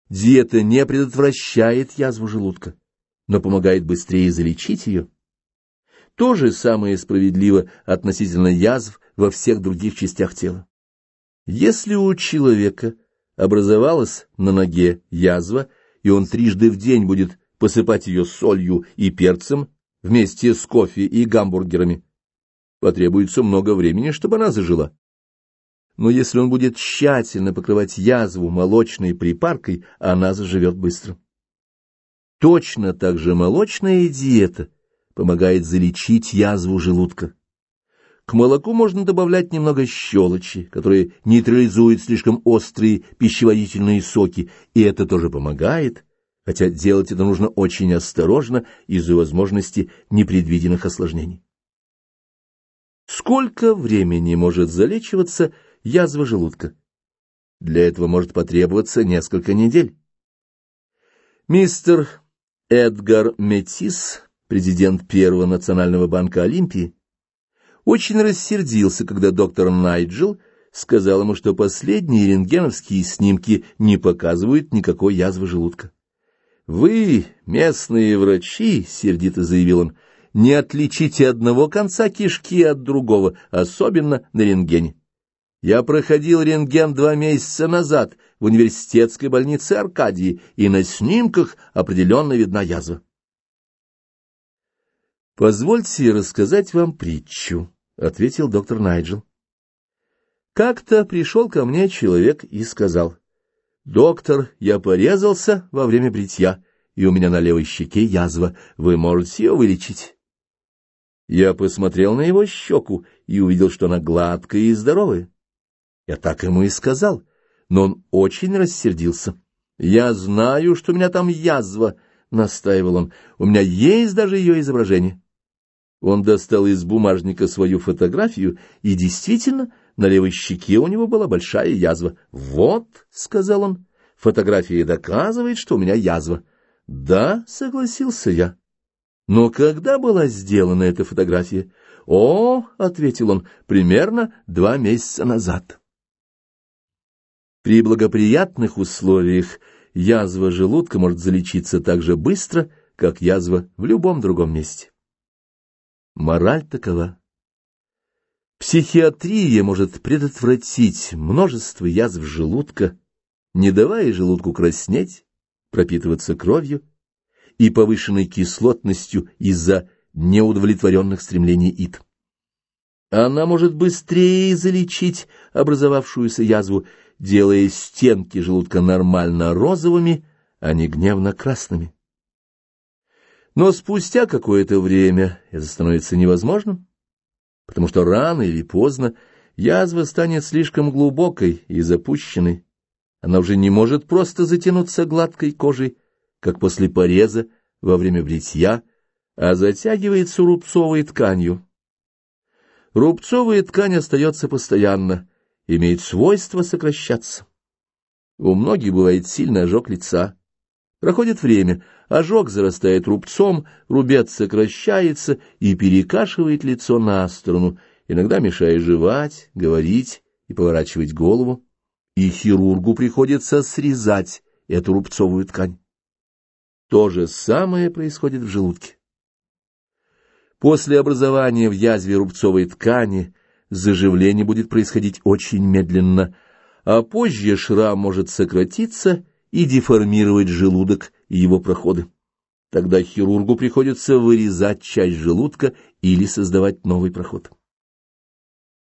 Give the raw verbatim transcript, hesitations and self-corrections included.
Диета не предотвращает язву желудка, но помогает быстрее залечить ее. То же самое справедливо относительно язв во всех других частях тела. Если у человека образовалась на ноге язва, и он трижды в день будет посыпать ее солью и перцем вместе с кофе и гамбургерами, потребуется много времени, чтобы она зажила. Но если он будет тщательно покрывать язву молочной припаркой, она заживет быстро. Точно так же молочная диета помогает залечить язву желудка. К молоку можно добавлять немного щелочи, которые нейтрализуют слишком острые пищеварительные соки, и это тоже помогает, хотя делать это нужно очень осторожно из-за возможности непредвиденных осложнений. Сколько времени может залечиваться язва желудка? Для этого может потребоваться несколько недель. Мистер Эдгар Метис, президент Первого национального банка Олимпии, очень рассердился, когда доктор Найджел сказал ему, что последние рентгеновские снимки не показывают никакой язвы желудка. «Вы, местные врачи, — сердито заявил он, — не отличите одного конца кишки от другого, особенно на рентгене. Я проходил рентген два месяца назад в университетской больнице Аркадии, и на снимках определенно видна язва». «Позвольте рассказать вам притчу», — ответил доктор Найджел. «Как-то пришел ко мне человек и сказал: «Доктор, я порезался во время бритья, и у меня на левой щеке язва. Вы можете ее вылечить?» Я посмотрел на его щеку и увидел, что она гладкая и здоровая. Я так ему и сказал, но он очень рассердился. «Я знаю, что у меня там язва», — настаивал он. «У меня есть даже ее изображение». Он достал из бумажника свою фотографию, и действительно, на левой щеке у него была большая язва. «Вот», — сказал он, — «фотография доказывает, что у меня язва». «Да», — согласился я. «Но когда была сделана эта фотография?» «О», — ответил он, — «примерно два месяца назад». При благоприятных условиях язва желудка может залечиться так же быстро, как язва в любом другом месте. Мораль такова: психиатрия может предотвратить множество язв желудка, не давая желудку краснеть, пропитываться кровью и повышенной кислотностью из-за неудовлетворенных стремлений ид. Она может быстрее залечить образовавшуюся язву, делая стенки желудка нормально розовыми, а не гневно красными. Но спустя какое-то время это становится невозможным, потому что рано или поздно язва станет слишком глубокой и запущенной. Она уже не может просто затянуться гладкой кожей, как после пореза во время бритья, а затягивается рубцовой тканью. Рубцовая ткань остается постоянно, имеет свойство сокращаться. У многих бывает сильный ожог лица. Проходит время, ожог зарастает рубцом, рубец сокращается и перекашивает лицо на сторону, иногда мешая жевать, говорить и поворачивать голову, и хирургу приходится срезать эту рубцовую ткань. То же самое происходит в желудке. После образования в язве рубцовой ткани заживление будет происходить очень медленно, а позже шрам может сократиться и деформировать желудок и его проходы. Тогда хирургу приходится вырезать часть желудка или создавать новый проход.